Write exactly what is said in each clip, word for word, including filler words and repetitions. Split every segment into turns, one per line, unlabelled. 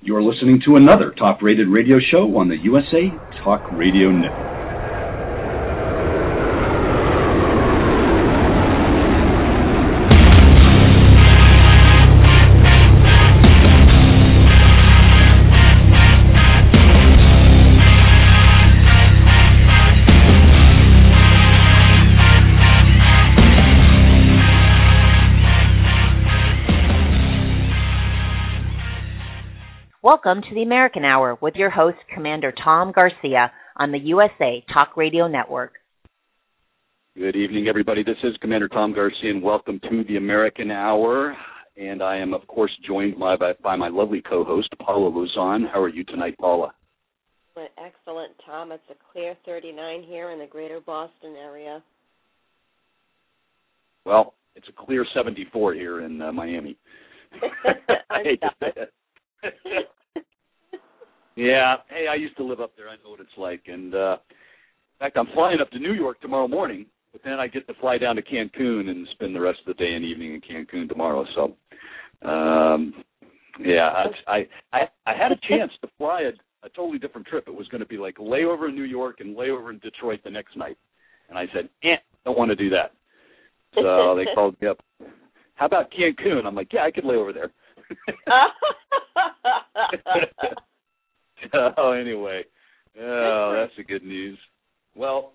You're listening to another top-rated radio show on the U S A Talk Radio Network.
Welcome to the American Hour with your host, Commander Tom Garcia, on the U S A Talk Radio Network.
Good evening, everybody. This is Commander Tom Garcia, and welcome to the American Hour. And I am, of course, joined by, by, by my lovely co-host, Paula Luzon. How are you tonight, Paula?
Excellent, Tom. It's a clear thirty-nine here in the greater Boston area.
Well, it's a clear seventy-four here in uh, Miami. I hate to say it. Yeah, hey, I used to live up there. I know what it's like. And, uh, in fact, I'm flying up to New York tomorrow morning, but then I get to fly down to Cancun and spend the rest of the day and evening in Cancun tomorrow. So, um, yeah, I, I I I had a chance to fly a, a totally different trip. It was going to be like layover in New York and layover in Detroit the next night. And I said, eh, don't want to do that. So they called me up. How about Cancun? I'm like, yeah, I could lay over there. So anyway, oh, that's the good news. Well,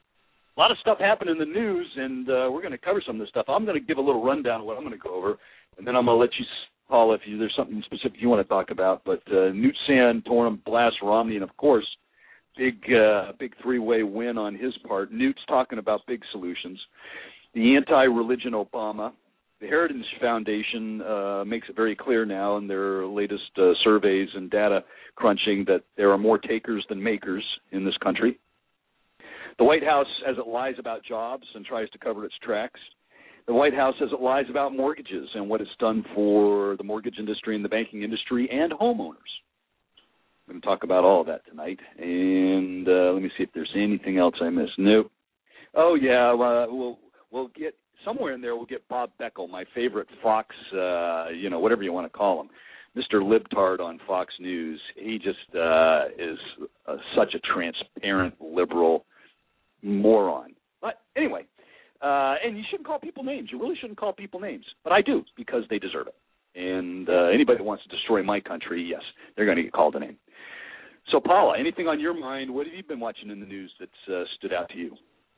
a lot of stuff happened in the news, and uh, we're going to cover some of this stuff. I'm going to give a little rundown of what I'm going to go over, and then I'm going to let you, Paul, if you, there's something specific you want to talk about. But uh, Newt Santorum blasts Romney, and, of course, big uh, big three-way win on his part. Newt's talking about big solutions. The anti-religion Obama. The Heritage Foundation uh, makes it very clear now in their latest uh, surveys and data crunching that there are more takers than makers in this country. The White House, as it lies about jobs and tries to cover its tracks. The White House, as it lies about mortgages and what it's done for the mortgage industry and the banking industry and homeowners. I'm going to talk about all of that tonight. And uh, let me see if there's anything else I missed. Nope. Oh, yeah, uh, we'll, we'll get... Somewhere in there we'll get Bob Beckel, my favorite Fox, uh, you know, whatever you want to call him, Mister Libtard on Fox News. He just uh, is uh, such a transparent liberal moron. But anyway, uh, and you shouldn't call people names. You really shouldn't call people names. But I do, because they deserve it. And uh, anybody that wants to destroy my country, yes, they're going to get called a name. So, Paula, anything on your mind? What have you been watching in the news that's uh, stood out to you?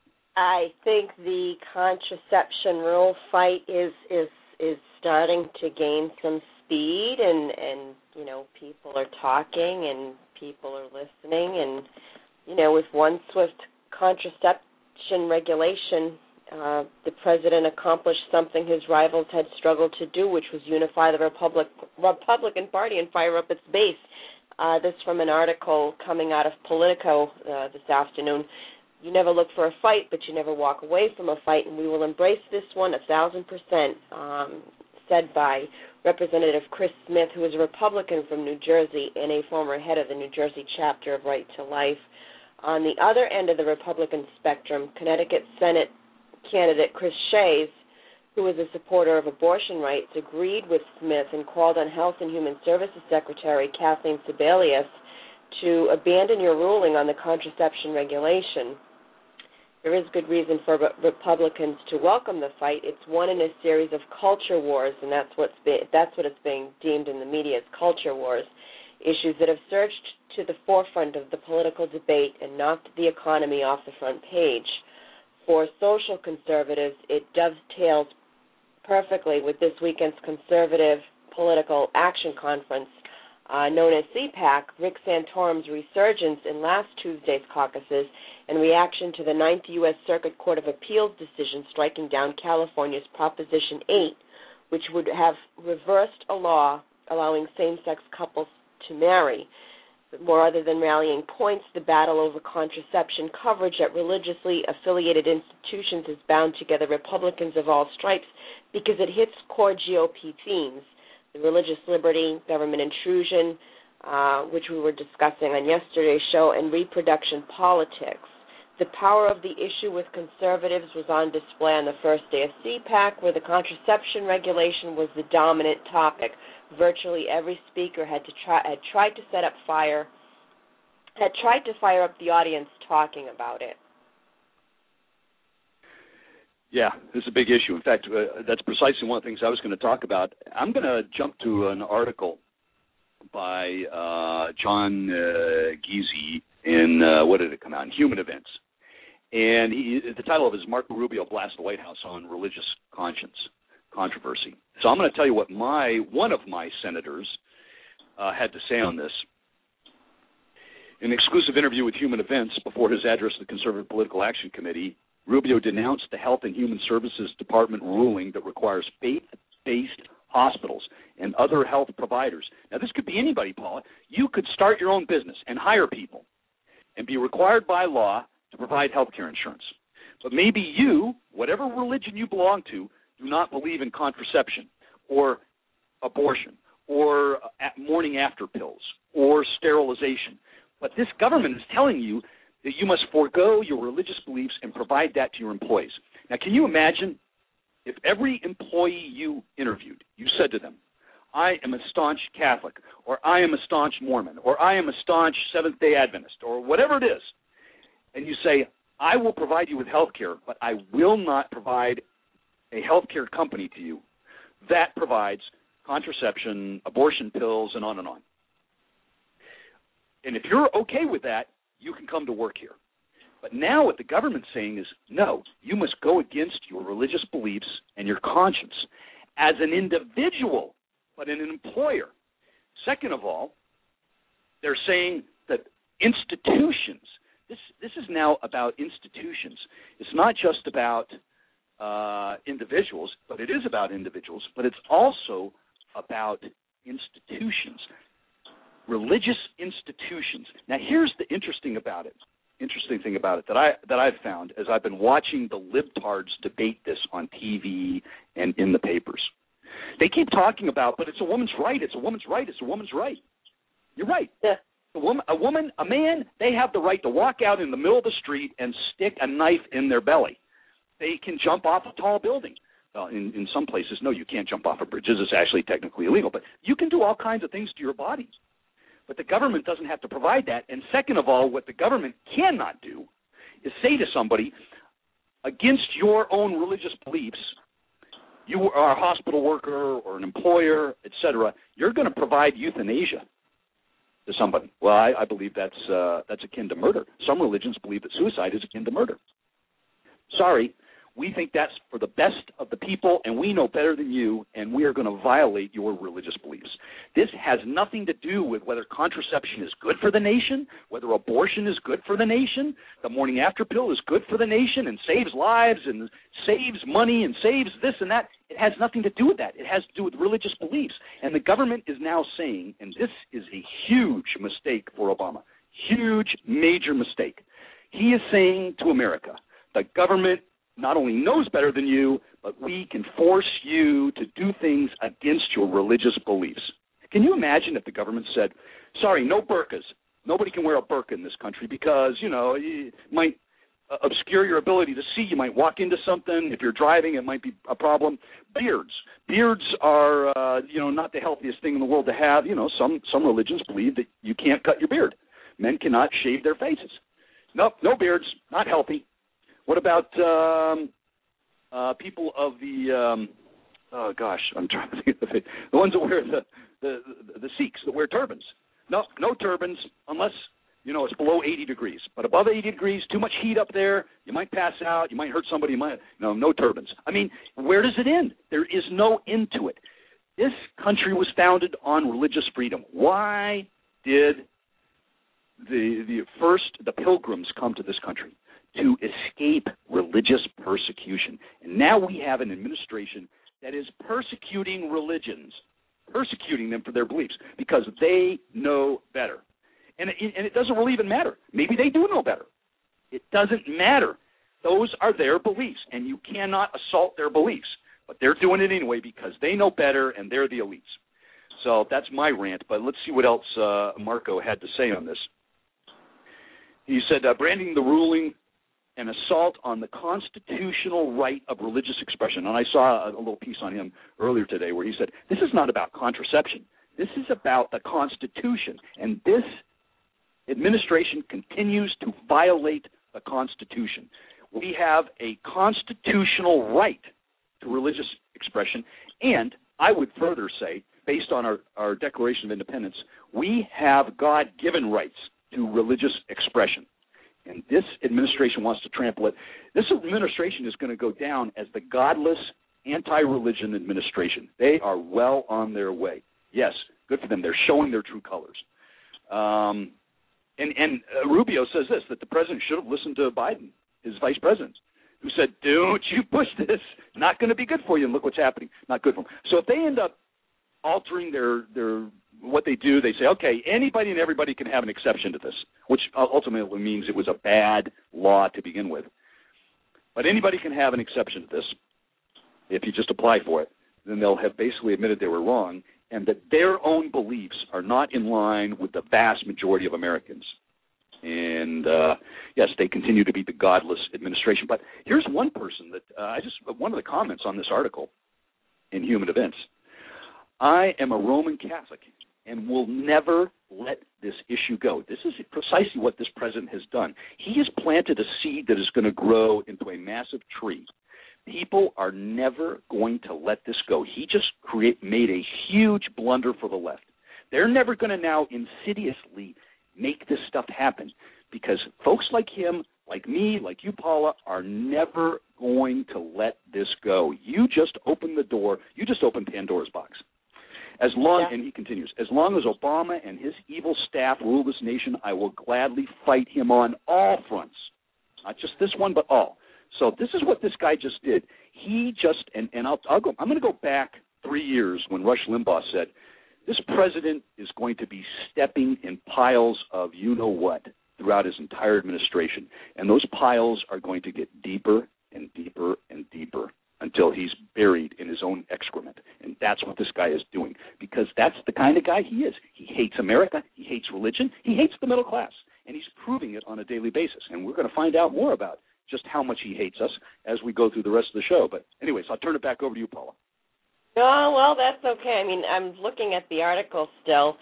I think the contraception rule fight is is is starting to gain some speed, and, and you know, people are talking and people are listening, and you know, with one swift contraception regulation, uh, the president accomplished something his rivals had struggled to do, which was unify the Republic, Republican Party and fire up its base. Uh, this from an article coming out of Politico uh, this afternoon. You never look for a fight, but you never walk away from a fight, and we will embrace this one a thousand percent, um, said by Representative Chris Smith, who is a Republican from New Jersey and a former head of the New Jersey chapter of Right to Life. On the other end of the Republican spectrum, Connecticut Senate candidate Chris Shays, who is a supporter of abortion rights, agreed with Smith and called on Health and Human Services Secretary Kathleen Sebelius to abandon your ruling on the contraception regulation. There is good reason for Republicans to welcome the fight. It's one in a series of culture wars, and that's what's been, that's what it's being deemed in the media as culture wars, issues that have surged to the forefront of the political debate and knocked the economy off the front page. For social conservatives, it dovetails perfectly with this weekend's Conservative Political Action Conference, uh, known as C PAC, Rick Santorum's resurgence in last Tuesday's caucuses in reaction to the Ninth U S Circuit Court of Appeals decision striking down California's Proposition eight, which would have reversed a law allowing same-sex couples to marry. But more other than rallying points, the battle over contraception coverage at religiously affiliated institutions has bound together Republicans of all stripes because it hits core G O P themes, the religious liberty, government intrusion, uh, which we were discussing on yesterday's show, and reproduction politics. The power of the issue with conservatives was on display on the first day of C PAC, where the contraception regulation was the dominant topic. virtually every speaker had to try had tried to set up fire, had tried to fire up the audience talking about it.
Yeah, this is a big issue. In fact, uh, that's precisely one of the things I was going to talk about. I'm going to jump to an article by uh, John uh, Giese in, uh, what did it come out, in Human Events. And he, the title of it is Marco Rubio Blasts the White House on Religious Conscience Controversy. So I'm going to tell you what my one of my senators uh, had to say on this. In an exclusive interview with Human Events before his address to the Conservative Political Action Committee, Rubio denounced the Health and Human Services Department ruling that requires faith-based hospitals and other health providers. Now, this could be anybody, Paula. You could start your own business and hire people and be required by law to provide health care insurance. But maybe you, whatever religion you belong to, do not believe in contraception or abortion or morning after pills or sterilization. But this government is telling you that you must forego your religious beliefs and provide that to your employees. Now, can you imagine if every employee you interviewed, you said to them, I am a staunch Catholic, or I am a staunch Mormon, or I am a staunch Seventh-day Adventist, or whatever it is, and you say, I will provide you with health care, but I will not provide a health care company to you that provides contraception, abortion pills, and on and on. And if you're okay with that, you can come to work here. But now what the government's saying is, no, you must go against your religious beliefs and your conscience as an individual, but an employer. Second of all, they're saying that institutions, this, this is now about institutions. It's not just about uh, individuals, but it is about individuals, but it's also about institutions. Religious institutions. Now, here's the interesting about it. Interesting thing about it that I that I've found as I've been watching the libtards debate this on T V and in the papers. They keep talking about, but it's a woman's right. It's a woman's right. It's a woman's right. You're right.
Yeah.
A woman, a woman, a man. They have the right to walk out in the middle of the street and stick a knife in their belly. They can jump off a tall building. Well, in, in some places, no, you can't jump off of bridges. It's actually technically illegal. But you can do all kinds of things to your body. But the government doesn't have to provide that. And second of all, what the government cannot do is say to somebody, against your own religious beliefs, you are a hospital worker or an employer, et cetera, you're going to provide euthanasia to somebody. Well, I, I believe that's uh, that's akin to murder. Some religions believe that suicide is akin to murder. Sorry. We think that's for the best of the people, and we know better than you, and we are going to violate your religious beliefs. This has nothing to do with whether contraception is good for the nation, whether abortion is good for the nation. The morning after pill is good for the nation and saves lives and saves money and saves this and that. It has nothing to do with that. It has to do with religious beliefs. And the government is now saying, and this is a huge mistake for Obama, huge, major mistake. He is saying to America, the government not only knows better than you, but we can force you to do things against your religious beliefs. Can you imagine if the government said, sorry, no burqas. Nobody can wear a burqa in this country because, you know, it might obscure your ability to see. You might walk into something. If you're driving, it might be a problem. Beards. Beards are, uh, you know, not the healthiest thing in the world to have. You know, some, some religions believe that you can't cut your beard. Men cannot shave their faces. Nope, no beards, not healthy. What about um, uh, people of the, um, oh gosh, I'm trying to think of it, the ones that wear the, the, the, the Sikhs that wear turbans. No, no turbans unless, you know, it's below eighty degrees. But above eighty degrees, too much heat up there, you might pass out, you might hurt somebody, you might, no, no turbans. I mean, where does it end? There is no end to it. This country was founded on religious freedom. Why did the the first, the pilgrims come to this country? To escape religious persecution. And now we have an administration that is persecuting religions, persecuting them for their beliefs because they know better. And it, and it doesn't really even matter. Maybe they do know better. It doesn't matter. Those are their beliefs, and you cannot assault their beliefs. But they're doing it anyway because they know better and they're the elites. So that's my rant, but let's see what else uh, Marco had to say on this. He said, uh, branding the ruling an assault on the constitutional right of religious expression. And I saw a, a little piece on him earlier today where he said, this is not about contraception. This is about the Constitution. And this administration continues to violate the Constitution. We have a constitutional right to religious expression, and I would further say, based on our, our Declaration of Independence, we have God-given rights to religious expression. And this administration wants to trample it. This administration is going to go down as the godless, anti-religion administration. They are well on their way. Yes, good for them. They're showing their true colors. Um, and and uh, Rubio says this, that the president should have listened to Biden, his vice president, who said, don't you push this. Not going to be good for you. And look what's happening. Not good for them. So if they end up altering their their what they do, they say, okay, anybody and everybody can have an exception to this, which ultimately means it was a bad law to begin with. But anybody can have an exception to this if you just apply for it. Then they'll have basically admitted they were wrong and that their own beliefs are not in line with the vast majority of Americans. And, uh, yes, they continue to be the godless administration. But here's one person that uh, I just – one of the comments on this article in Human Events. I am a Roman Catholic and will never let this issue go. This is precisely what this president has done. He has planted a seed that is going to grow into a massive tree. People are never going to let this go. He just create, made a huge blunder for the left. They're never going to now insidiously make this stuff happen because folks like him, like me, like you, Paula, are never going to let this go. You just open the door. You just open Pandora's box. As long, yeah. And he continues, as long as Obama and his evil staff rule this nation, I will gladly fight him on all fronts, not just this one, but all. So this is what this guy just did. He just, and, and I'll, I'll go, I'm going to go back three years when Rush Limbaugh said, this president is going to be stepping in piles of you-know-what throughout his entire administration, and those piles are going to get deeper and deeper and deeper until he's buried in his own excrement. And that's what this guy is doing, because that's the kind of guy he is. He hates America. He hates religion. He hates the middle class, and he's proving it on a daily basis. And we're going to find out more about just how much he hates us as we go through the rest of the show. But anyways, I'll turn it back over to you, Paula.
Oh, well, that's okay. I mean, I'm looking at the article still.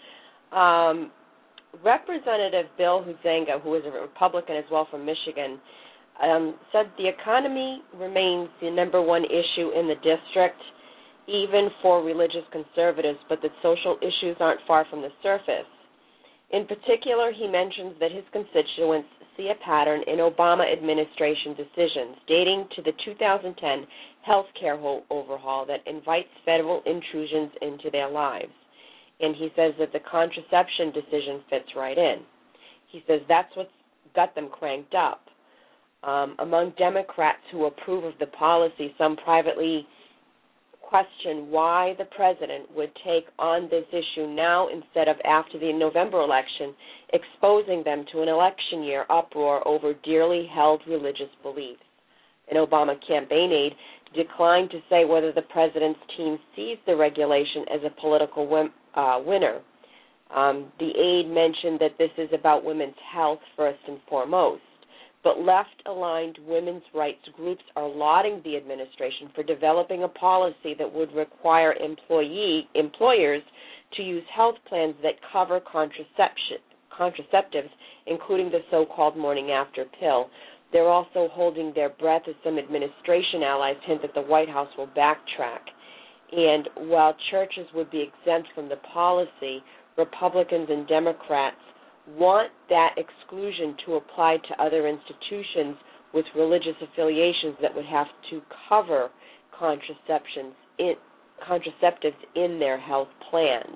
Um, Representative Bill Huizenga, who is a Republican as well from Michigan, um, said the economy remains the number one issue in the district, even for religious conservatives, but that social issues aren't far from the surface. In particular, he mentions that his constituents see a pattern in Obama administration decisions dating to the two thousand ten health care overhaul that invites federal intrusions into their lives. And he says that the contraception decision fits right in. He says that's what's got them cranked up. Um, among Democrats who approve of the policy, some privately question why the president would take on this issue now instead of after the November election, exposing them to an election year uproar over dearly held religious beliefs. An Obama campaign aide declined to say whether the president's team sees the regulation as a political win- uh, winner. Um, the aide mentioned that this is about women's health first and foremost. But left-aligned women's rights groups are lauding the administration for developing a policy that would require employee employers to use health plans that cover contraception, contraceptives, including the so-called morning-after pill. They're also holding their breath as some administration allies hint that the White House will backtrack. And while churches would be exempt from the policy, Republicans and Democrats want that exclusion to apply to other institutions with religious affiliations that would have to cover contraceptions in, contraceptives in their health plans.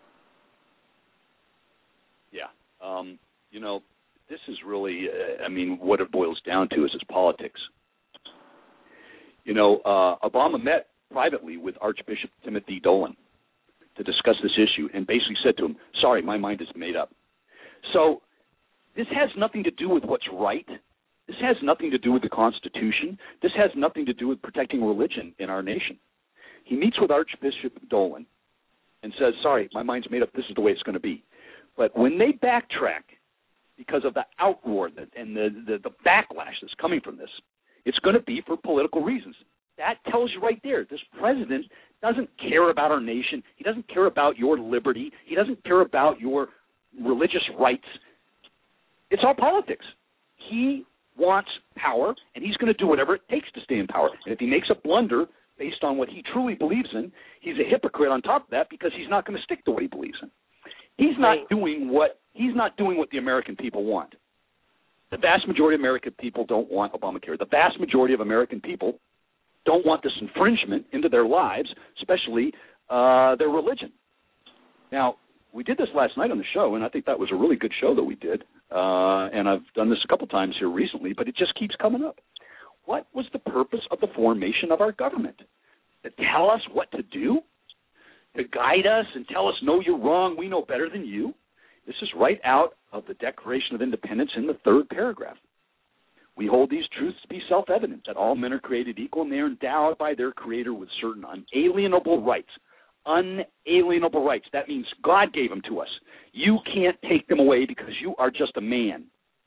Yeah. Um, you know, this is really, uh, I mean, what it boils down to is it's politics. You know, uh, Obama met privately with Archbishop Timothy Dolan to discuss this issue and basically said to him, sorry, my mind is made up. So this has nothing to do with what's right. This has nothing to do with the Constitution. This has nothing to do with protecting religion in our nation. He meets with Archbishop Dolan and says, sorry, my mind's made up. This is the way it's going to be. But when they backtrack because of the outroar that, and the, the, the backlash that's coming from this. It's going to be for political reasons. That tells you right there, this president doesn't care about our nation. He doesn't care about your liberty. He doesn't care about your religious rights. It's all politics. He wants power, and he's going to do whatever it takes to stay in power. And if he makes a blunder based on what he truly believes in, he's a hypocrite on top of that because he's not going to stick to what he believes in. He's not
right.
doing what he's not doing what the American people want. The vast majority of American people don't want Obamacare. The vast majority of American people don't want this infringement into their lives, especially uh, their religion. Now, we did this last night on the show, and I think that was a really good show that we did. Uh, and I've done this a couple times here recently, but it just keeps coming up. What was the purpose of the formation of our government? To tell us what to do? To guide us and tell us, no, you're wrong, we know better than you? This is right out of the Declaration of Independence in the third paragraph. We hold these truths to be self-evident, that all men are created equal and they are endowed by their Creator with certain unalienable rights. Unalienable rights. That means God gave them to us. You can't take them away because you are just a man.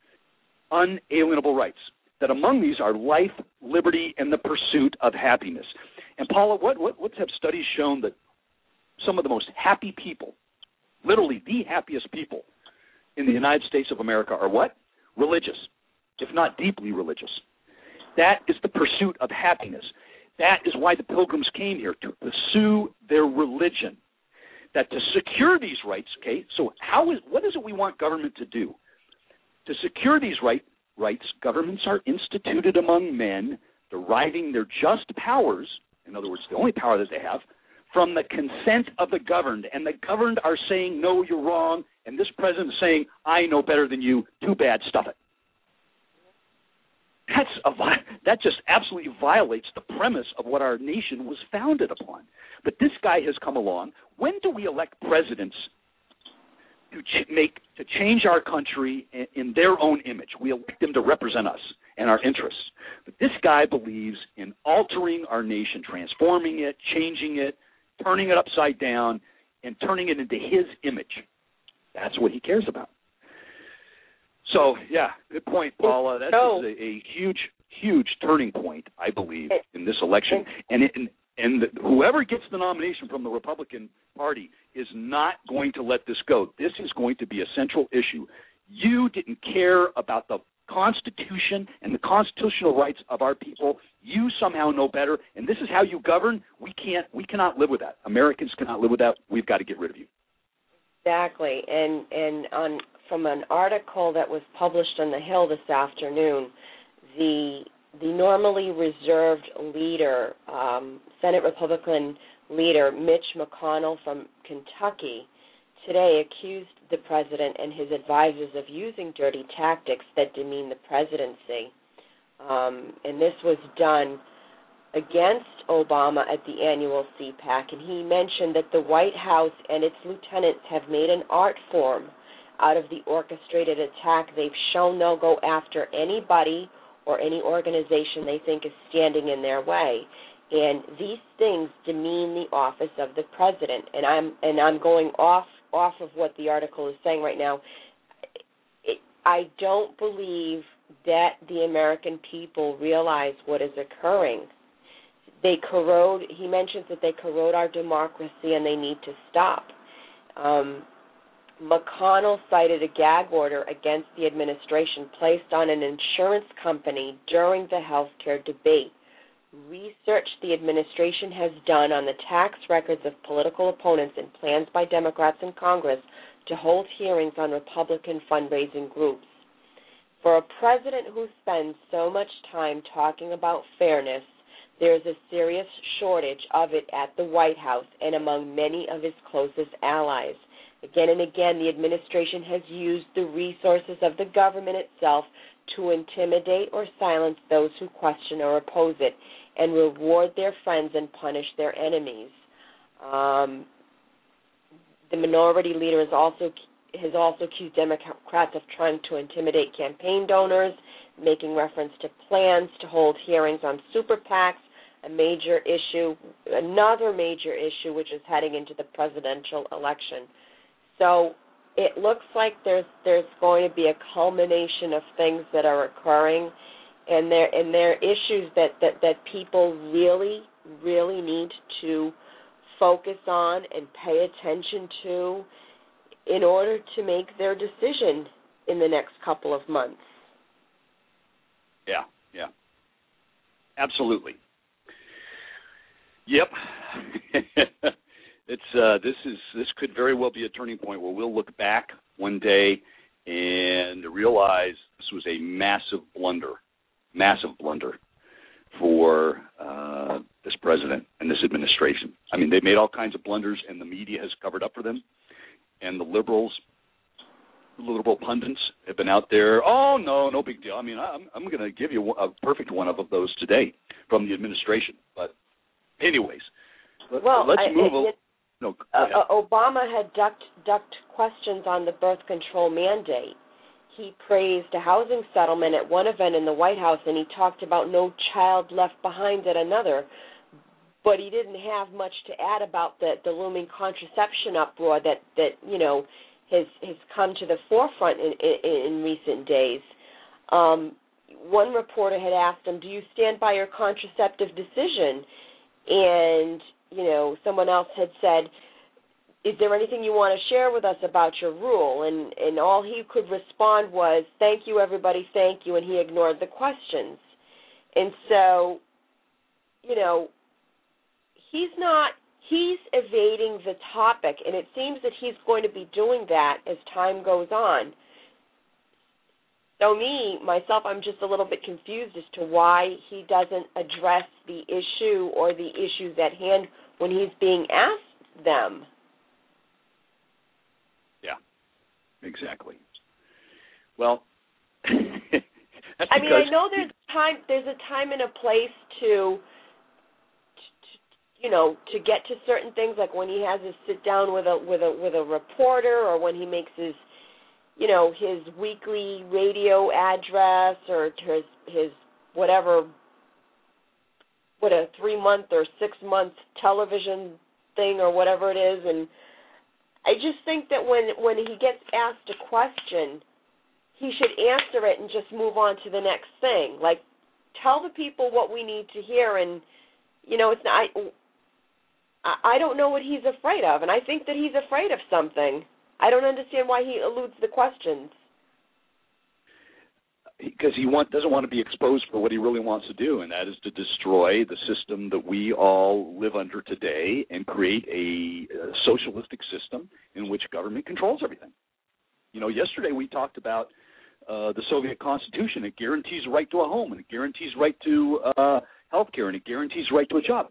Unalienable rights. That among these are life, liberty, and the pursuit of happiness. And Paula, what, what, what have studies shown that some of the most happy people, literally the happiest people in the United States of America are what? Religious, if not deeply religious. That is the pursuit of happiness. That is why the Pilgrims came here, to pursue their religion. That to secure these rights, okay, so how is, what is it we want government to do? To secure these right, rights, governments are instituted among men, deriving their just powers, in other words, the only power that they have, from the consent of the governed. And the governed are saying, no, you're wrong, and this president is saying, I know better than you, too bad, stuff it. That's a, that just absolutely violates the premise of what our nation was founded upon. But this guy has come along. When do we elect presidents to ch- make to change our country in, in their own image? We elect them to represent us and our interests. But this guy believes in altering our nation, transforming it, changing it, turning it upside down, and turning it into his image. That's what he cares about. So, yeah, good point, Paula. That is a, a huge, huge turning point, I believe, in this election. And it, and, and the, whoever gets the nomination from the Republican Party is not going to let this go. This is going to be a central issue. You didn't care about the Constitution and the constitutional rights of our people. You somehow know better, and this is how you govern. We can't. We cannot live with that. Americans cannot live with that. We've got to get rid of you.
Exactly, and and on from an article that was published on the Hill this afternoon, the the normally reserved leader, um, Senate Republican leader Mitch McConnell from Kentucky, today accused the president and his advisors of using dirty tactics that demean the presidency, um, and this was done against Obama at the annual C PAC, and he mentioned that the White House and its lieutenants have made an art form out of the orchestrated attack. They've shown they'll go after anybody or any organization they think is standing in their way, and these things demean the office of the president. And I'm and I'm going off off of what the article is saying right now. It, I don't believe that the American people realize what is occurring. They corrode, he mentions that they corrode our democracy and they need to stop. Um, McConnell cited a gag order against the administration placed on an insurance company during the health care debate. Research the administration has done on the tax records of political opponents and plans by Democrats in Congress to hold hearings on Republican fundraising groups. For a president who spends so much time talking about fairness, there is a serious shortage of it at the White House and among many of his closest allies. Again and again, the administration has used the resources of the government itself to intimidate or silence those who question or oppose it, and reward their friends and punish their enemies. Um, the minority leader has also has also accused Democrats of trying to intimidate campaign donors, making reference to plans to hold hearings on super PACs, a major issue, another major issue which is heading into the presidential election. So it looks like there's there's going to be a culmination of things that are occurring, and there and there are issues that, that, that people really, really need to focus on and pay attention to in order to make their decision in the next couple of months.
Yeah, yeah. Absolutely. Yep. It's uh, this is this could very well be a turning point where we'll look back one day and realize this was a massive blunder, massive blunder for uh, this president and this administration. I mean, they made all kinds of blunders, and the media has covered up for them. And the liberals, the liberal pundits have been out there. Oh no, no big deal. I mean, I'm I'm going to give you a perfect one of those today from the administration. But, anyways, let,
well,
let's
I,
move.
It,
No,
uh, Obama had ducked, ducked questions on the birth control mandate. He praised a housing settlement at one event in the White House, and he talked about no child left behind at another. But he didn't have much to add about the, the looming contraception uproar that, that you know has has come to the forefront in, in, in recent days. Um, one reporter had asked him, "Do you stand by your contraceptive decision?" And you know, someone else had said, "Is there anything you want to share with us about your rule?" And and all he could respond was, "Thank you, everybody, thank you," and he ignored the questions. And so, you know, he's not, he's evading the topic, and it seems that he's going to be doing that as time goes on. So me, myself, I'm just a little bit confused as to why he doesn't address the issue or the issues at hand when he's being asked them.
Yeah, exactly. Well, that's
I mean, I know there's time. There's a time and a place to, to, you know, to get to certain things, like when he has his sit down with a with a with a reporter, or when he makes his, you know, his weekly radio address, or his his whatever, what a three month or six month television thing or whatever it is. And I just think that when when he gets asked a question, he should answer it and just move on to the next thing. Like, tell the people what we need to hear. And you know, it's not. I, I don't know what he's afraid of, and I think that he's afraid of something. I don't understand why he eludes the questions.
Because he want, doesn't want to be exposed for what he really wants to do, and that is to destroy the system that we all live under today and create a, a socialistic system in which government controls everything. You know, yesterday we talked about uh, the Soviet Constitution. It guarantees right to a home, and it guarantees right to uh, health care, and it guarantees right to a job.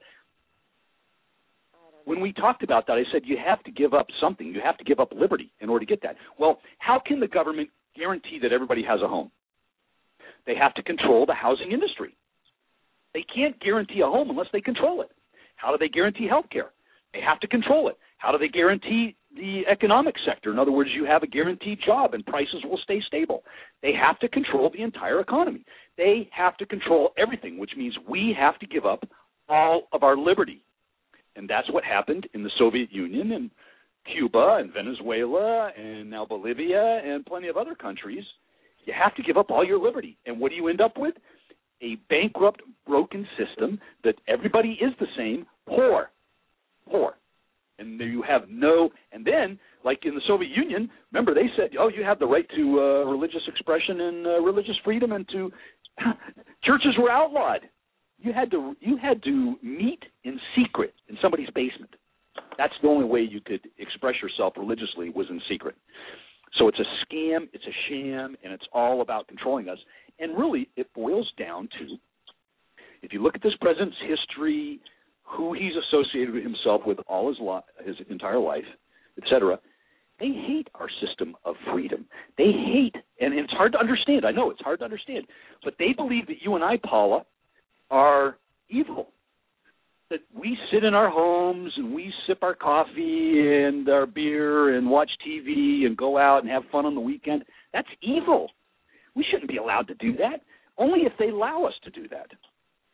When we talked about that, I said you have to give up something. You have to give up liberty in order to get that. Well, how can the government guarantee that everybody has a home? They have to control the housing industry. They can't guarantee a home unless they control it. How do they guarantee health care? They have to control it. How do they guarantee the economic sector? In other words, you have a guaranteed job and prices will stay stable. They have to control the entire economy. They have to control everything, which means we have to give up all of our liberty. And that's what happened in the Soviet Union and Cuba and Venezuela and now Bolivia and plenty of other countries. You have to give up all your liberty. And what do you end up with? A bankrupt, broken system that everybody is the same, poor, poor. And you have no, and then, like in the Soviet Union, remember they said, oh, you have the right to uh, religious expression and uh, religious freedom, and to, churches were outlawed. You had to you had to meet in secret in somebody's basement. That's the only way you could express yourself religiously, was in secret. So it's a scam, it's a sham, and it's all about controlling us. And really, it boils down to, if you look at this president's history, who he's associated with himself with all his li- his entire life, et cetera, they hate our system of freedom. They hate, and it's hard to understand. I know it's hard to understand, but they believe that you and I, Paula, are evil. That we sit in our homes and we sip our coffee and our beer and watch T V and go out and have fun on the weekend. That's evil. We shouldn't be allowed to do that, only if they allow us to do that.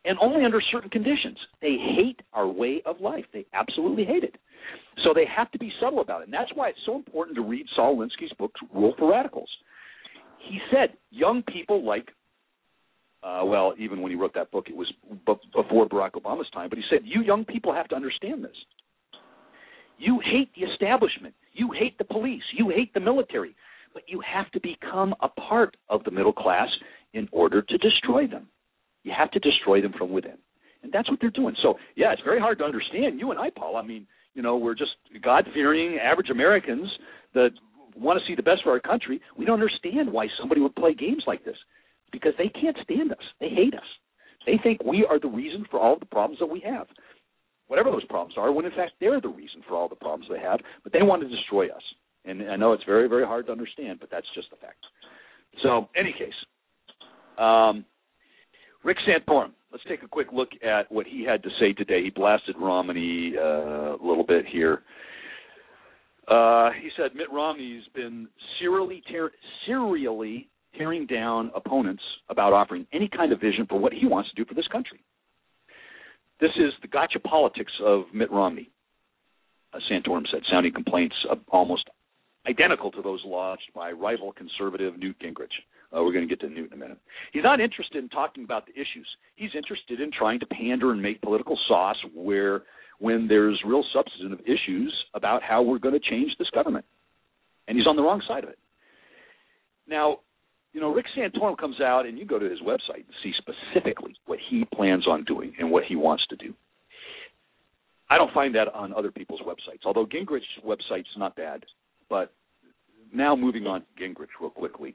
and only under certain conditions. They hate our way of life. They absolutely hate it. So they have to be subtle about it. And that's why it's so important to read Saul Alinsky's book, Rule for Radicals. He said young people like, uh, well, even when he wrote that book, it was b- before Barack Obama's time, but he said, you young people have to understand this. You hate the establishment. You hate the police. You hate the military. But you have to become a part of the middle class in order to destroy them. You have to destroy them from within. And that's what they're doing. So, yeah, it's very hard to understand. You and I, Paul, I mean, you know, we're just God-fearing average Americans that want to see the best for our country. We don't understand why somebody would play games like this because they can't stand us. They hate us. They think we are the reason for all the problems that we have, whatever those problems are, when in fact they're the reason for all the problems they have, but they want to destroy us. And I know it's very, very hard to understand, but that's just the fact. So, any case, um, Rick Santorum, let's take a quick look at what he had to say today. He blasted Romney uh, a little bit here. Uh, he said Mitt Romney's been serially, tear- serially tearing down opponents about offering any kind of vision for what he wants to do for this country. This is the gotcha politics of Mitt Romney, uh, Santorum said, sounding complaints of almost identical to those lodged by rival conservative Newt Gingrich. Uh, we're going to get to Newt in a minute. He's not interested in talking about the issues. He's interested in trying to pander and make political sauce where when there's real substantive issues about how we're going to change this government. And he's on the wrong side of it. Now, you know, Rick Santorum comes out, and you go to his website and see specifically what he plans on doing and what he wants to do. I don't find that on other people's websites, although Gingrich's website's not bad. But now moving on to Gingrich real quickly.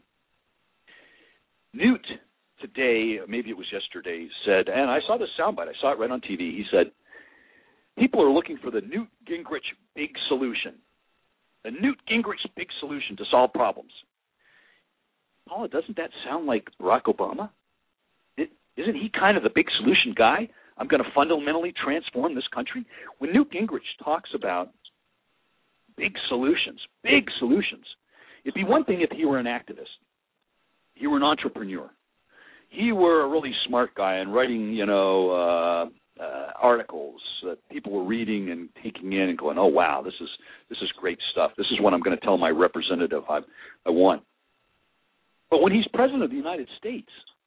Newt today, maybe it was yesterday, said, and I saw this soundbite, I saw it right on T V, he said, people are looking for the Newt Gingrich big solution, the Newt Gingrich big solution to solve problems. Paula, doesn't that sound like Barack Obama? It, isn't he kind of the big solution guy? I'm going to fundamentally transform this country. When Newt Gingrich talks about big solutions, big solutions, it'd be one thing if he were an activist, he were an entrepreneur, he were a really smart guy and writing, you know, uh, uh, articles that people were reading and taking in and going, oh, wow, this is this is great stuff. This is what I'm going to tell my representative I, I want. But when he's president of the United States,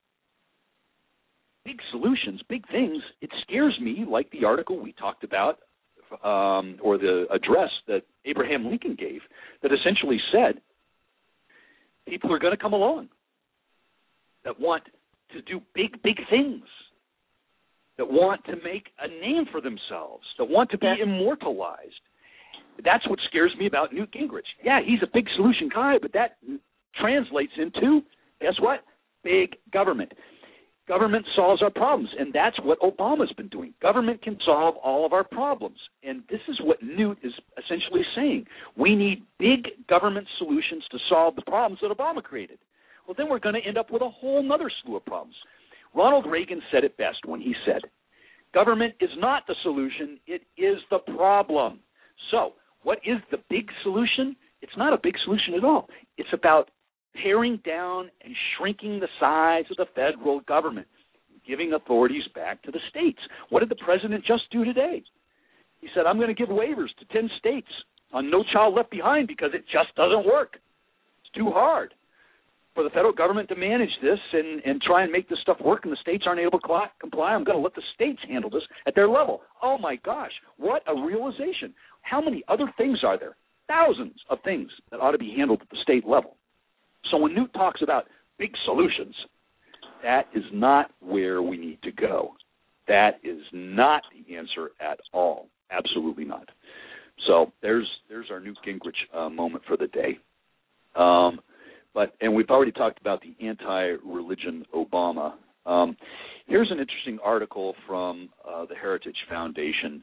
big solutions, big things, it scares me, like the article we talked about um, or the address that Abraham Lincoln gave that essentially said people are going to come along that want to do big, big things, that want to make a name for themselves, that want to be yeah. immortalized. That's what scares me about Newt Gingrich. Yeah, he's a big solution guy, but that translates into, guess what? Big government. Government solves our problems, and that's what Obama's been doing. Government can solve all of our problems, and this is what Newt is essentially saying. We need big government solutions to solve the problems that Obama created. Well, then we're going to end up with a whole other slew of problems. Ronald Reagan said it best when he said, government is not the solution, it is the problem. So, what is the big solution? It's not a big solution at all. It's about tearing down and shrinking the size of the federal government, giving authorities back to the states. What did the president just do today? He said, I'm going to give waivers to ten states on No Child Left Behind because it just doesn't work. It's too hard for the federal government to manage this and, and try and make this stuff work, and the states aren't able to comply. I'm going to let the states handle this at their level. Oh, my gosh, what a realization. How many other things are there? Thousands of things that ought to be handled at the state level. So when Newt talks about big solutions, that is not where we need to go. That is not the answer at all. Absolutely not. So there's there's our Newt Gingrich uh, moment for the day. Um, but and we've already talked about the anti-religion Obama. Um, here's an interesting article from uh, the Heritage Foundation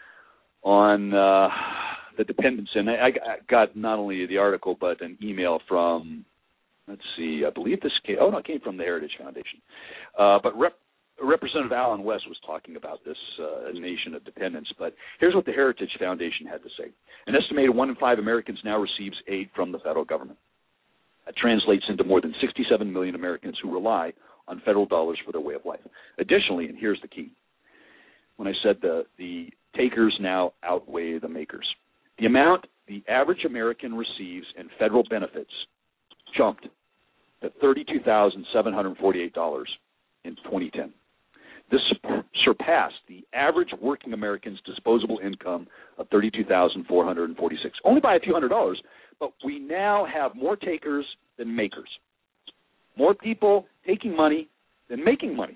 on uh, the dependents. And I, I got not only the article but an email from, let's see, I believe this came, oh, no, it came from the Heritage Foundation. Uh, but Rep, Representative Allen West was talking about this uh, nation of dependents. But here's what the Heritage Foundation had to say. An estimated one in five Americans now receives aid from the federal government. That translates into more than sixty-seven million Americans who rely on federal dollars for their way of life. Additionally, and here's the key, when I said the, the takers now outweigh the makers, the amount the average American receives in federal benefits jumped to thirty-two thousand seven hundred forty-eight dollars in twenty ten. This surpassed the average working American's disposable income of thirty-two thousand four hundred forty-six dollars, only by a few hundred dollars, but we now have more takers than makers. More people taking money than making money.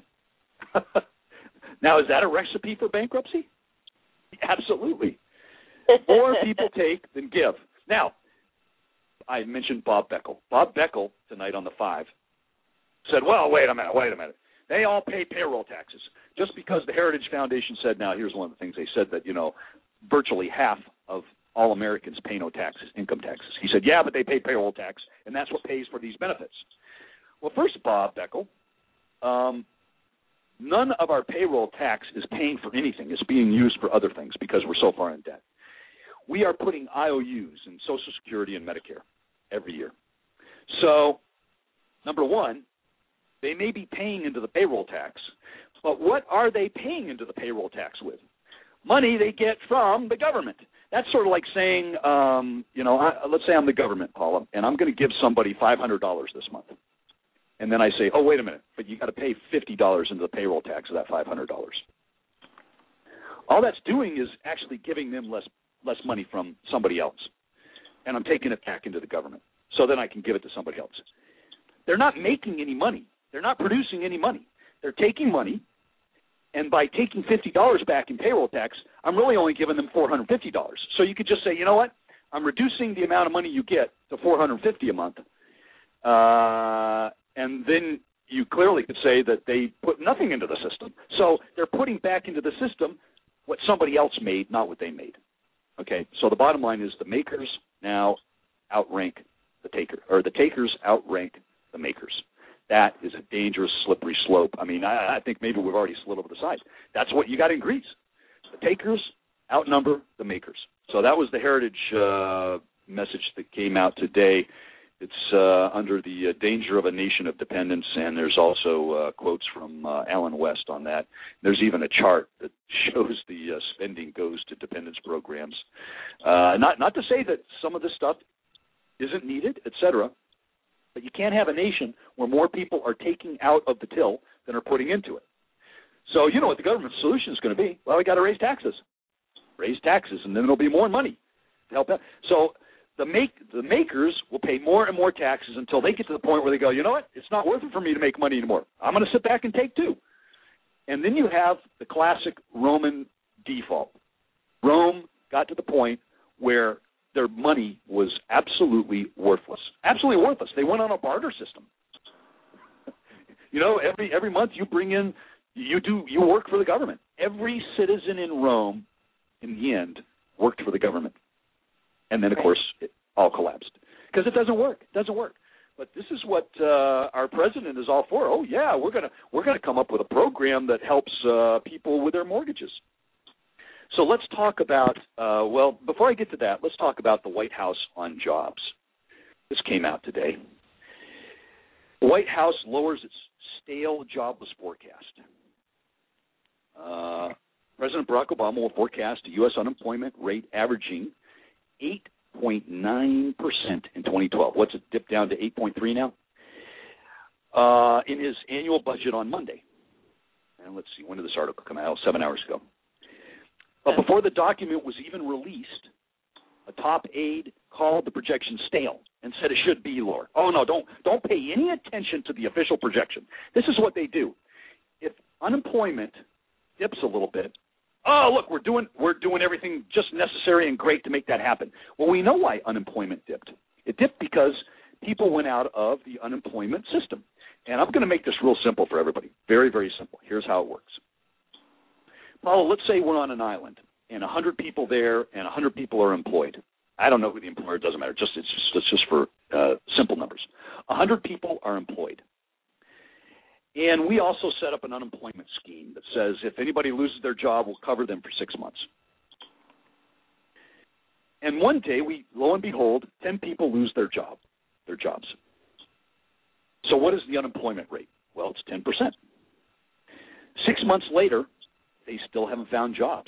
Now, is that a recipe for bankruptcy? Absolutely. More people take than give. Now, I mentioned Bob Beckel. Bob Beckel, tonight on The Five, said, well, wait a minute, wait a minute. They all pay payroll taxes. Just because the Heritage Foundation said, now here's one of the things they said, that, you know, virtually half of all Americans pay no taxes, income taxes. He said, yeah, but they pay payroll tax, and that's what pays for these benefits. Well, first, Bob Beckel, um, none of our payroll tax is paying for anything. It's being used for other things because we're so far in debt. We are putting I O Us in Social Security and Medicare every year. So, number one, they may be paying into the payroll tax, but what are they paying into the payroll tax with? Money they get from the government. That's sort of like saying, um, you know, I, let's say I'm the government, Paula, and I'm going to give somebody five hundred dollars this month. And then I say, oh, wait a minute, but you got to pay fifty dollars into the payroll tax of that five hundred dollars. All that's doing is actually giving them less less money from somebody else, and I'm taking it back into the government so then I can give it to somebody else. They're not making any money. They're not producing any money. They're taking money, and by taking fifty dollars back in payroll tax, I'm really only giving them four hundred fifty dollars. So you could just say, you know what, I'm reducing the amount of money you get to four hundred fifty dollars a month, uh, and then you clearly could say that they put nothing into the system. So they're putting back into the system what somebody else made, not what they made. Okay, so the bottom line is the makers now outrank the taker, or the takers outrank the makers. That is a dangerous, slippery slope. I mean, I, I think maybe we've already slid over the side. That's what you got in Greece. The takers outnumber the makers. So that was the Heritage uh, message that came out today. It's uh, under the uh, danger of a nation of dependence, and there's also uh, quotes from uh, Alan West on that. There's even a chart that shows the uh, spending goes to dependence programs. Uh, not not to say that some of this stuff isn't needed, et cetera, but you can't have a nation where more people are taking out of the till than are putting into it. So you know what the government's solution is going to be? Well, we got to raise taxes. Raise taxes, and then there'll be more money to help out. So the make the makers will pay more and more taxes until they get to the point where they go, you know what? It's not worth it for me to make money anymore. I'm going to sit back and take two. And then you have the classic Roman default. Rome got to the point where their money was absolutely worthless. Absolutely worthless. They went on a barter system. You know, every every month you bring in, you do you work for the government. Every citizen in Rome, in the end, worked for the government. And then, of course, it all collapsed because it doesn't work. It doesn't work. But this is what uh, our president is all for. Oh yeah, we're gonna we're gonna come up with a program that helps uh, people with their mortgages. So let's talk about. Uh, well, before I get to that, let's talk about the White House on jobs. This came out today. The White House lowers its stale jobless forecast. Uh, President Barack Obama will forecast a U S unemployment rate averaging eight point nine percent in twenty twelve. What's it dipped down to eight point three now? Uh, in his annual budget on Monday. And let's see, when did this article come out? Seven hours ago. But before the document was even released, a top aide called the projection stale and said it should be lower. Oh, no, don't don't pay any attention to the official projection. This is what they do. If unemployment dips a little bit, oh, look, we're doing we're doing everything just necessary and great to make that happen. Well, we know why unemployment dipped. It dipped because people went out of the unemployment system. And I'm going to make this real simple for everybody. Very, very simple. Here's how it works. Paula, let's say we're on an island, and one hundred people there, and one hundred people are employed. I don't know who the employer, it doesn't matter. Just It's just, it's just for uh, simple numbers. one hundred people are employed. And we also set up an unemployment scheme that says if anybody loses their job, we'll cover them for six months. And one day, we lo and behold, ten people lose their job, their jobs. So what is the unemployment rate? Well, it's ten percent. Six months later, they still haven't found jobs.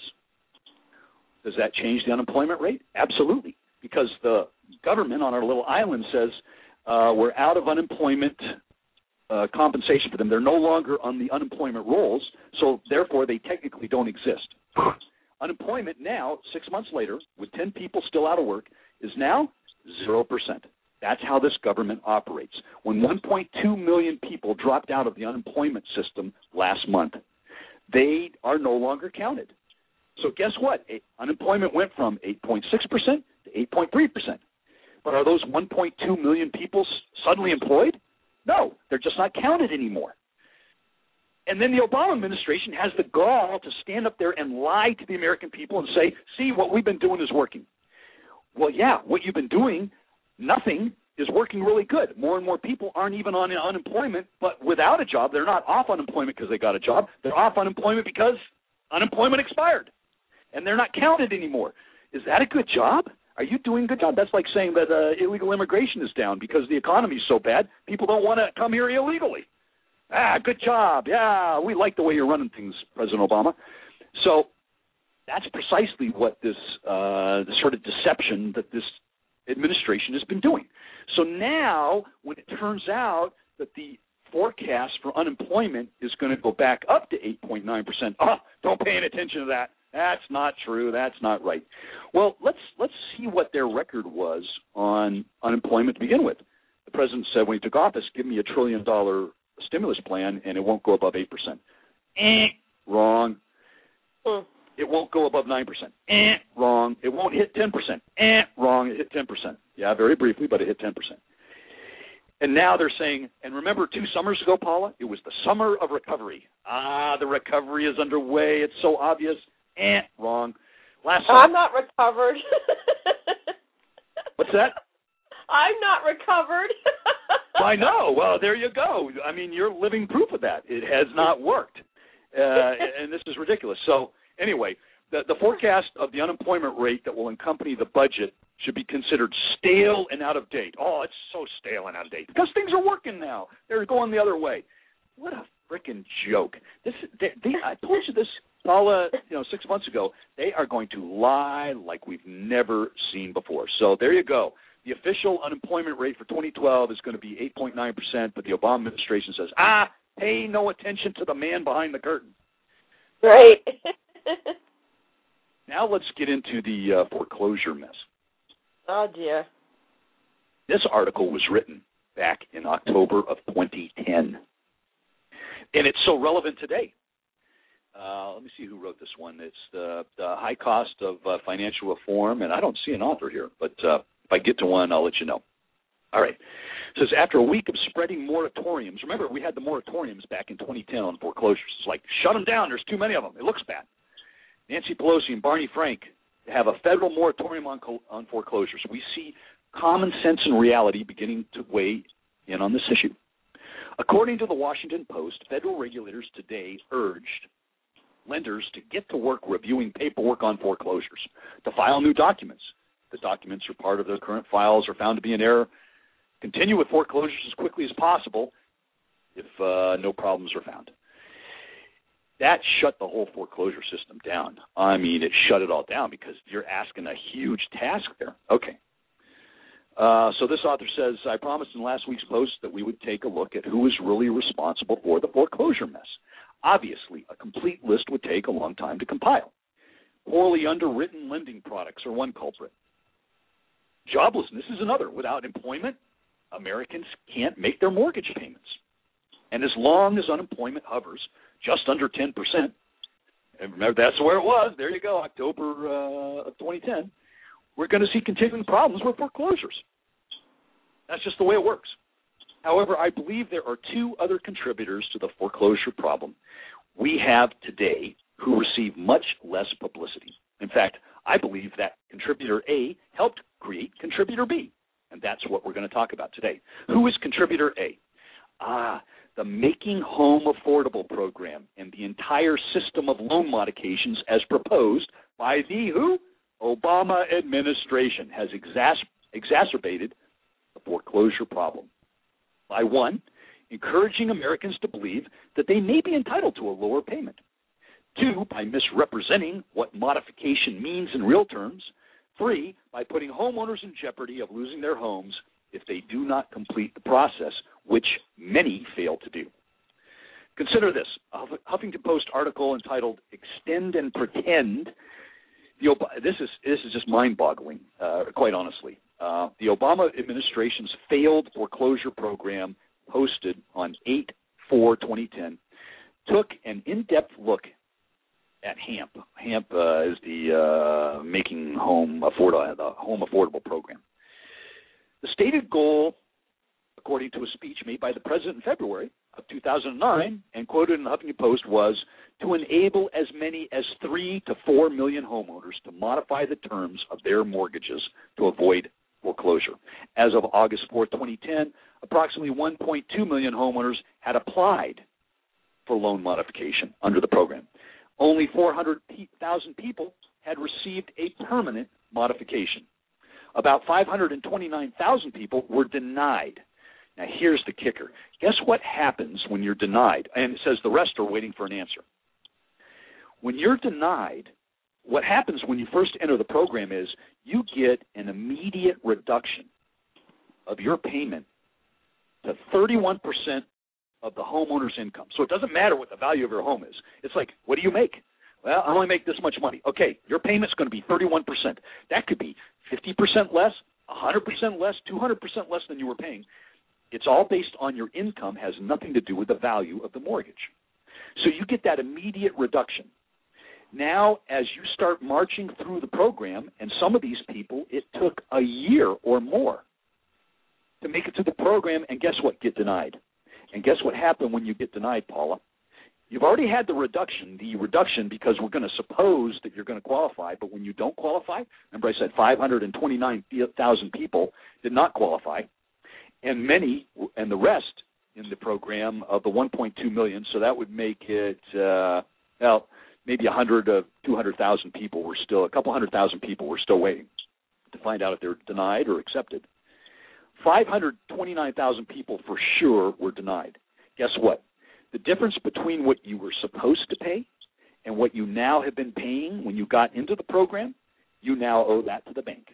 Does that change the unemployment rate? Absolutely, because the government on our little island says uh, we're out of unemployment uh, compensation for them. They're no longer on the unemployment rolls, so therefore they technically don't exist. Unemployment now, six months later, with ten people still out of work, is now zero percent. That's how this government operates. When one point two million people dropped out of the unemployment system last month, they are no longer counted. So guess what? Unemployment went from eight point six percent to eight point three percent. But are those one point two million people suddenly employed? No, they're just not counted anymore. And then the Obama administration has the gall to stand up there and lie to the American people and say, see, what we've been doing is working. Well, yeah, what you've been doing, nothing is working really good. More and more people aren't even on unemployment, but without a job. They're not off unemployment because they got a job. They're off unemployment because unemployment expired, and they're not counted anymore. Is that a good job? Are you doing a good job? That's like saying that uh, illegal immigration is down because the economy is so bad, people don't want to come here illegally. Ah, good job. Yeah, we like the way you're running things, President Obama. So that's precisely what this uh, the sort of deception that this administration has been doing. So now when it turns out that the forecast for unemployment is going to go back up to eight point nine percent, oh, don't pay any attention to that. That's not true. That's not right. Well, let's let's see what their record was on unemployment to begin with. The president said when he took office, give me a trillion dollar stimulus plan and it won't go above eight percent. Eh, wrong. Hmm. It won't go above nine percent. Eh, wrong. It won't hit ten percent. Eh, wrong. It hit ten percent. Yeah, very briefly, but it hit ten percent. And now they're saying, and remember two summers ago, Paula, it was the summer of recovery. Ah, the recovery is underway. It's so obvious. Eh, wrong. Last summer.
I'm not recovered.
What's that?
I'm not recovered.
I know. Well, there you go. I mean, you're living proof of that. It has not worked. Uh, and this is ridiculous. So anyway, the, the forecast of the unemployment rate that will accompany the budget should be considered stale and out of date. Oh, it's so stale and out of date because things are working now. They're going the other way. What a freaking joke. This, they, they, I told you this, Paula, you know, six months ago. They are going to lie like we've never seen before. So there you go. The official unemployment rate for twenty twelve is going to be eight point nine percent, but the Obama administration says, ah, pay no attention to the man behind the curtain.
Right.
Now let's get into the uh, foreclosure mess.
Oh, dear.
This article was written back in October of twenty ten, and it's so relevant today. Uh, let me see who wrote this one. It's the, the high cost of uh, financial reform, and I don't see an author here, but uh, if I get to one, I'll let you know. All right. It says, after a week of spreading moratoriums, remember we had the moratoriums back in twenty ten on foreclosures. It's like, shut them down. There's too many of them. It looks bad. Nancy Pelosi and Barney Frank have a federal moratorium on, on foreclosures. We see common sense and reality beginning to weigh in on this issue. According to the Washington Post, federal regulators today urged lenders to get to work reviewing paperwork on foreclosures, to file new documents. The documents are part of their current files are found to be in error. Continue with foreclosures as quickly as possible if uh, no problems are found. That shut the whole foreclosure system down. I mean, it shut it all down because you're asking a huge task there. Okay. Uh, so this author says, I promised in last week's post that we would take a look at who is really responsible for the foreclosure mess. Obviously, a complete list would take a long time to compile. Poorly underwritten lending products are one culprit. Joblessness is another. Without employment, Americans can't make their mortgage payments. And as long as unemployment hovers just under ten percent, and remember that's where it was, there you go, October uh, of twenty ten, we're going to see continuing problems with foreclosures. That's just the way it works. However, I believe there are two other contributors to the foreclosure problem we have today who receive much less publicity. In fact, I believe that contributor A helped create contributor B, and that's what we're going to talk about today. Who is contributor A? Ah, the Making Home Affordable program and the entire system of loan modifications as proposed by the who? Obama administration has exas- exacerbated the foreclosure problem. By one, encouraging Americans to believe that they may be entitled to a lower payment. Two, by misrepresenting what modification means in real terms. Three, by putting homeowners in jeopardy of losing their homes if they do not complete the process, which many fail to do. Consider this, a Huffington Post article entitled "Extend and Pretend." The Ob- this is this is just mind-boggling, uh, quite honestly. Uh, the Obama administration's failed foreclosure program, posted on eight four twenty ten, took an in-depth look at HAMP. HAMP uh, is the uh, Making Home Affordable, the Home Affordable program. The stated goal, according to a speech made by the president in February of two thousand nine and quoted in the Huffington Post, was to enable as many as three to four million homeowners to modify the terms of their mortgages to avoid foreclosure. As of August fourth, twenty ten, approximately one point two million homeowners had applied for loan modification under the program. Only four hundred thousand people had received a permanent modification. About five hundred twenty-nine thousand people were denied. Now, here's the kicker. Guess what happens when you're denied? And it says the rest are waiting for an answer. When you're denied, what happens when you first enter the program is you get an immediate reduction of your payment to thirty-one percent of the homeowner's income. So it doesn't matter what the value of your home is. It's like, what do you make? Well, I only make this much money. Okay, your payment's going to be thirty-one percent. That could be fifty percent less, one hundred percent less, two hundred percent less than you were paying. It's all based on your income, has nothing to do with the value of the mortgage. So you get that immediate reduction. Now, as you start marching through the program, and some of these people, it took a year or more to make it to the program, and guess what? Get denied. And guess what happened when you get denied, Paula? You've already had the reduction, the reduction because we're going to suppose that you're going to qualify, but when you don't qualify, remember I said five hundred twenty-nine thousand people did not qualify, and many, and the rest in the program of the one point two million, so that would make it, uh, well, maybe one hundred to two hundred thousand people were still, a couple hundred thousand people were still waiting to find out if they're denied or accepted. five hundred twenty-nine thousand people for sure were denied. Guess what? The difference between what you were supposed to pay and what you now have been paying when you got into the program, you now owe that to the bank.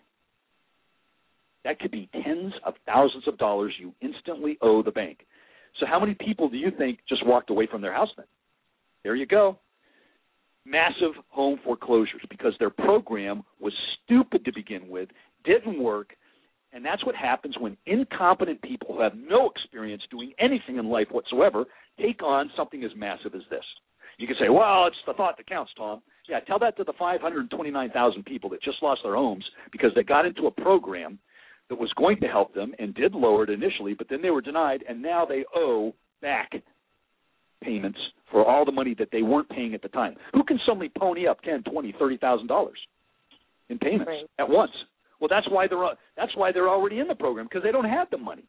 That could be tens of thousands of dollars you instantly owe the bank. So how many people do you think just walked away from their house then? There you go. Massive home foreclosures because their program was stupid to begin with, didn't work, and that's what happens when incompetent people who have no experience doing anything in life whatsoever take on something as massive as this. You can say, well, it's the thought that counts, Tom. Yeah, tell that to the five hundred twenty-nine thousand people that just lost their homes because they got into a program that was going to help them and did lower it initially, but then they were denied, and now they owe back payments for all the money that they weren't paying at the time. Who can suddenly pony up ten, twenty, thirty thousand dollars in payments right. at once? Well, that's why they're that's why they're already in the program because they don't have the money.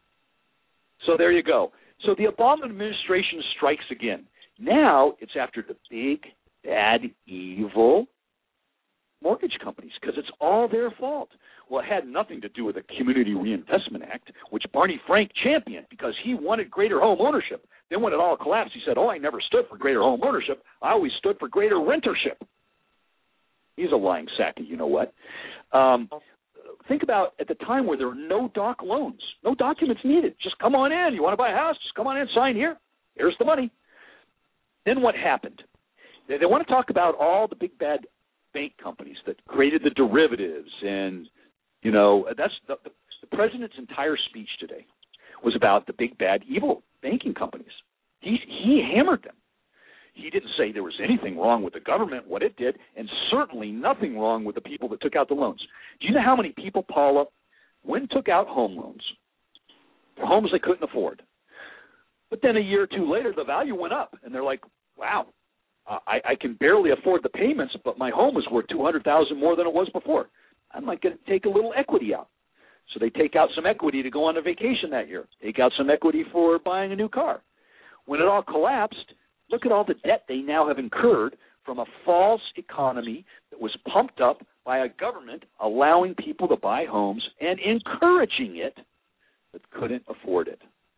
So there you go. So the Obama administration strikes again. Now it's after the big, bad, evil mortgage companies because it's all their fault. Well, it had nothing to do with the Community Reinvestment Act, which Barney Frank championed because he wanted greater home ownership. Then when it all collapsed, he said, oh, I never stood for greater home ownership. I always stood for greater rentership. He's a lying sack of you-know-what. Um, think about at the time where there were no doc loans, no documents needed. Just come on in. You want to buy a house? Just come on in, sign here. Here's the money. Then what happened? They, they want to talk about all the big bad bank companies that created the derivatives and, you know, that's the, the, the president's entire speech today was about the big bad evil banking companies. He, he hammered them. He didn't say there was anything wrong with the government, what it did, and certainly nothing wrong with the people that took out the loans. Do you know how many people, Paula, went and took out home loans for homes they couldn't afford? But then a year or two later, the value went up, and they're like, wow, uh, I, I can barely afford the payments, but my home is worth two hundred thousand dollars more than it was before. I might get to take a little equity out. So they take out some equity to go on a vacation that year, take out some equity for buying a new car. When it all collapsed, look at all the debt they now have incurred from a false economy that was pumped up by a government allowing people to buy homes and encouraging it but couldn't afford it.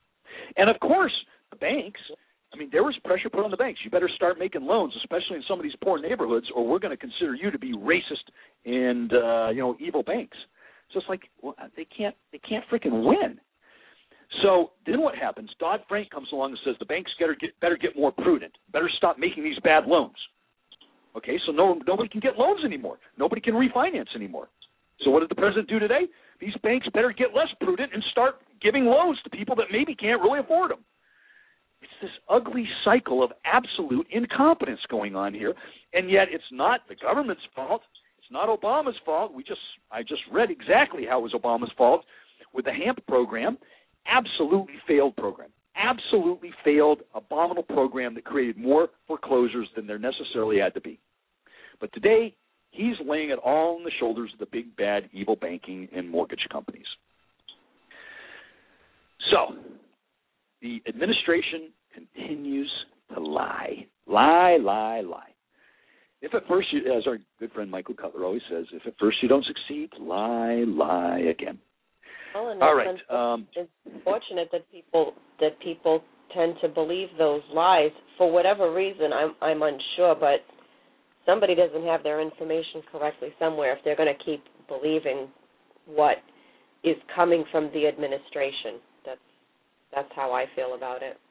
And, of course, the banks, I mean, there was pressure put on the banks. You better start making loans, especially in some of these poor neighborhoods, or we're going to consider you to be racist and, uh, you know, evil banks. So it's like, well, they can't, they can't freaking win. So then what happens? Dodd-Frank comes along and says the banks better get, better get more prudent, better stop making these bad loans. Okay, so no, nobody can get loans anymore. Nobody can refinance anymore. So what did the president do today? These banks better get less prudent and start giving loans to people that maybe can't really afford them. It's this ugly cycle of absolute incompetence going on here, and yet it's not the government's fault. It's not Obama's fault. We just I just read exactly how it was Obama's fault with the HAMP program. Absolutely failed program. Absolutely failed, abominable program that created more foreclosures than there necessarily had to be. But today, he's laying it all on the shoulders of the big, bad, evil banking and mortgage companies. So, the administration continues to lie. Lie, lie, lie. If at first, you, as our good friend Michael Cutler always says, if at first you don't succeed, lie, lie again.
Well, and
all right.
Um, it's unfortunate that people that people tend to believe those lies for whatever reason. I'm I'm unsure, but somebody doesn't have their information correctly somewhere if they're going to keep believing what is coming from the administration. That's that's how I feel about it.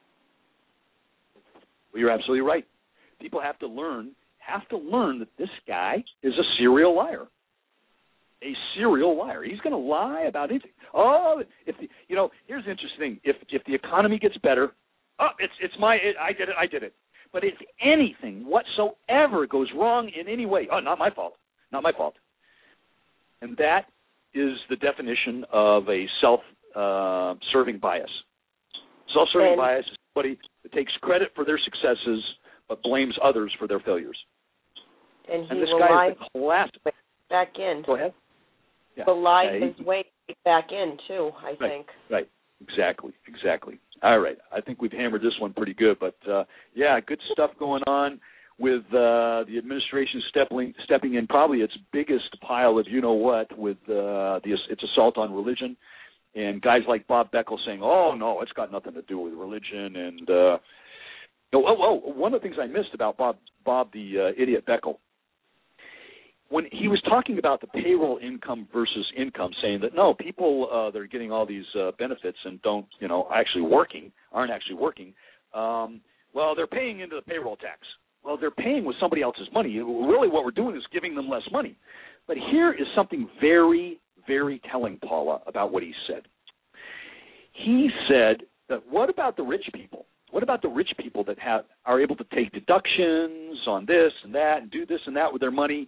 Well, you're absolutely right. People have to learn have to learn that this guy is a serial liar. A serial liar. He's going to lie about anything. Oh, if the, you know, here's the interesting thing. If if the economy gets better, oh, it's it's my it, I did it. I did it. But if anything whatsoever goes wrong in any way, oh, not my fault. Not my fault. And that is the definition of a self-serving uh, bias. Self-serving and, bias is somebody that takes credit for their successes but blames others for their failures.
And, he
and this
will
guy
lie
is the classic.
Back in.
Go ahead. Yeah.
Will lie
yeah,
his way back in, too, I
right,
think.
Right, exactly, exactly. All right, I think we've hammered this one pretty good, but, uh, yeah, good stuff going on with uh, the administration stepping, stepping in probably its biggest pile of you-know-what with uh, the, its assault on religion, and guys like Bob Beckel saying, oh, no, it's got nothing to do with religion, and, uh, oh, oh, oh, one of the things I missed about Bob, Bob the uh, idiot Beckel, when he was talking about the payroll income versus income, saying that, no, people uh, that are getting all these uh, benefits and don't, you know, actually working, aren't actually working, um, well, they're paying into the payroll tax. Well, they're paying with somebody else's money. Really what we're doing is giving them less money. But here is something very, very telling, Paula, about what he said. He said that what about the rich people? What about the rich people that have are able to take deductions on this and that and do this and that with their money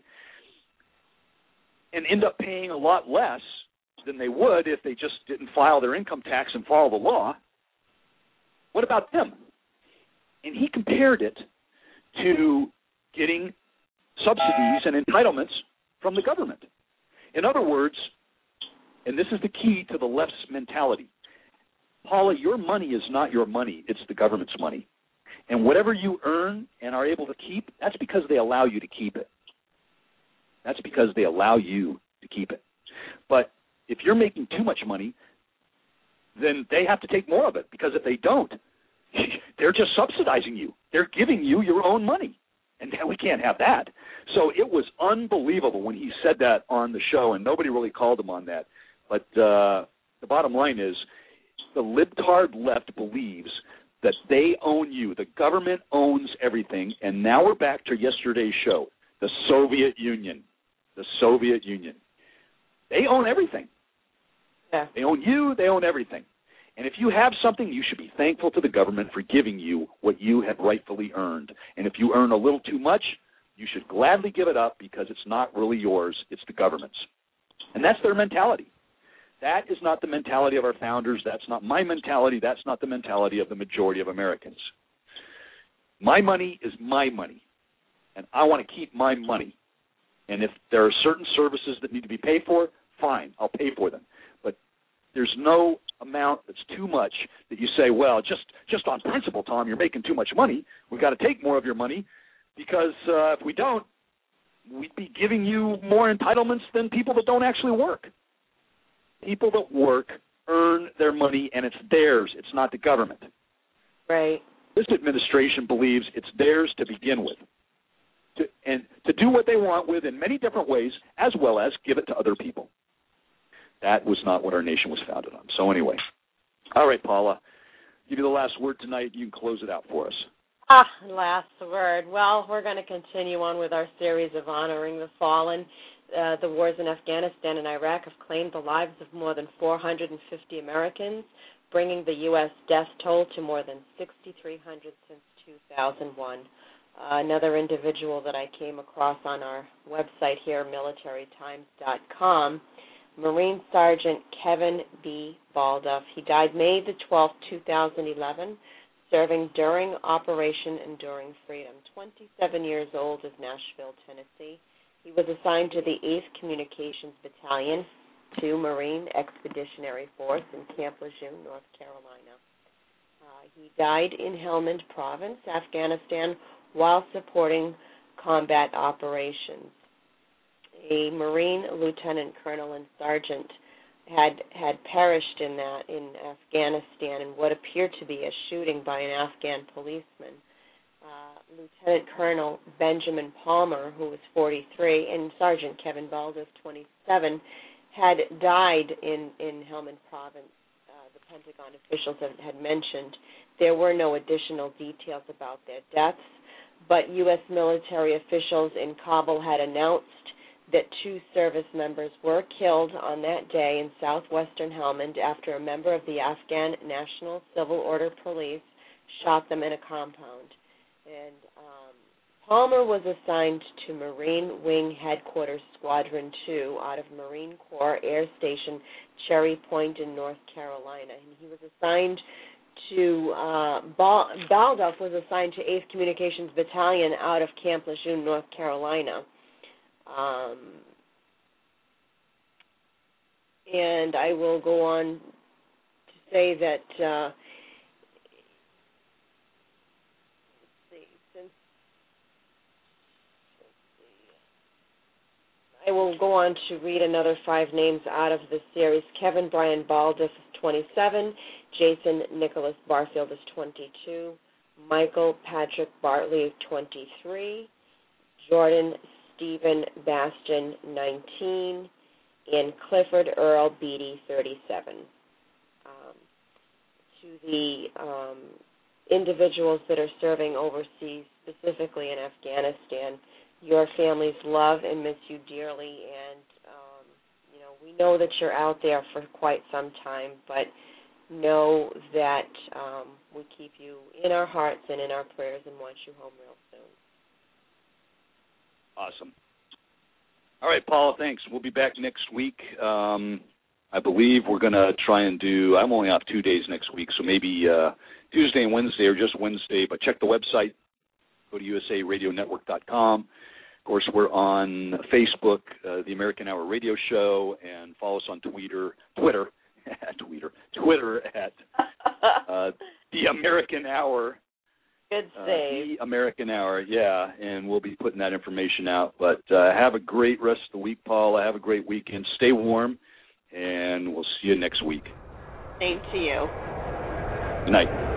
and end up paying a lot less than they would if they just didn't file their income tax and follow the law? What about them? And he compared it to getting subsidies and entitlements from the government. In other words, and this is the key to the left's mentality, Paula, your money is not your money, it's the government's money. And whatever you earn and are able to keep, that's because they allow you to keep it. That's because they allow you to keep it. But if you're making too much money, then they have to take more of it, because if they don't, they're just subsidizing you. They're giving you your own money, and we can't have that. So it was unbelievable when he said that on the show, and nobody really called him on that. But uh, the bottom line is the libtard left believes that they own you. The government owns everything, and now we're back to yesterday's show, the Soviet Union. The Soviet Union. They own everything.
Yeah.
They own you. They own everything. And if you have something, you should be thankful to the government for giving you what you have rightfully earned. And if you earn a little too much, you should gladly give it up, because it's not really yours. It's the government's. And that's their mentality. That is not the mentality of our founders. That's not my mentality. That's not the mentality of the majority of Americans. My money is my money, and I want to keep my money. And if there are certain services that need to be paid for, fine, I'll pay for them. But there's no amount that's too much that you say, well, just, just on principle, Tom, you're making too much money. We've got to take more of your money, because uh, if we don't, we'd be giving you more entitlements than people that don't actually work. People that work earn their money, and it's theirs. It's not the government.
Right.
This administration believes it's theirs to begin with, to, and to do what they want with in many different ways, as well as give it to other people. That was not what our nation was founded on. So anyway, all right, Paula, give you the last word tonight. You can close it out for us.
Ah, last word. Well, we're going to continue on with our series of honoring the fallen. Uh, the wars in Afghanistan and Iraq have claimed the lives of more than four hundred fifty Americans, bringing the U S death toll to more than six thousand three hundred since two thousand one. Uh, another individual that I came across on our website here, military times dot com, Marine Sergeant Kevin B. Balduff. He died May the twelfth, two thousand eleven, serving during Operation Enduring Freedom. twenty-seven years old is Nashville, Tennessee. He was assigned to the eighth Communications Battalion, two Marine Expeditionary Force in Camp Lejeune, North Carolina. Uh, he died in Helmand Province, Afghanistan, while supporting combat operations. A Marine lieutenant colonel and sergeant had had perished in that in Afghanistan in what appeared to be a shooting by an Afghan policeman. Uh, Lieutenant Colonel Benjamin Palmer, who was forty-three, and Sergeant Kevin Balduff, twenty-seven, had died in, in Helmand Province. Uh, the Pentagon officials had, had mentioned there were no additional details about their deaths, but U S military officials in Kabul had announced that two service members were killed on that day in southwestern Helmand after a member of the Afghan National Civil Order Police shot them in a compound. And um, Palmer was assigned to Marine Wing Headquarters Squadron two out of Marine Corps Air Station Cherry Point in North Carolina. And he was assigned to, uh, Bal- Balduff was assigned to eighth Communications Battalion out of Camp Lejeune, North Carolina. Um, and I will go on to say that uh, I will go on to read another five names out of the series. Kevin Brian Balduff is twenty-seven, Jason Nicholas Barfield is twenty-two, Michael Patrick Bartley, twenty-three, Jordan Stephen Bastion, nineteen, and Clifford Earl Beatty, thirty-seven. Um, to the um, individuals that are serving overseas, specifically in Afghanistan, your families love and miss you dearly, and um, you know we know that you're out there for quite some time, but know that um, we keep you in our hearts and in our prayers and want you home real soon.
Awesome. All right, Paula, thanks. We'll be back next week. Um, I believe we're going to try and do, I'm only off two days next week, so maybe uh, Tuesday and Wednesday or just Wednesday, but check the website. Go to U S A Radio Network dot com. Of course, we're on Facebook, uh, the American Hour Radio Show, and follow us on Twitter, Twitter, Twitter, Twitter at uh, the American Hour.
Good
uh,
save.
The American Hour, yeah, and we'll be putting that information out. But uh, have a great rest of the week, Paula. Have a great weekend. Stay warm, and we'll see you next week.
Same to you.
Good night.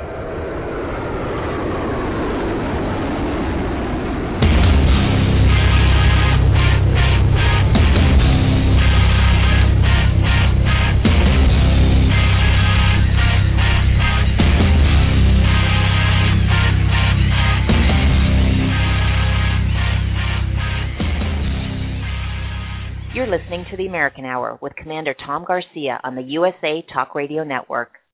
You're listening to the American Hour with Commander Tom Garcia on the U S A Talk Radio Network.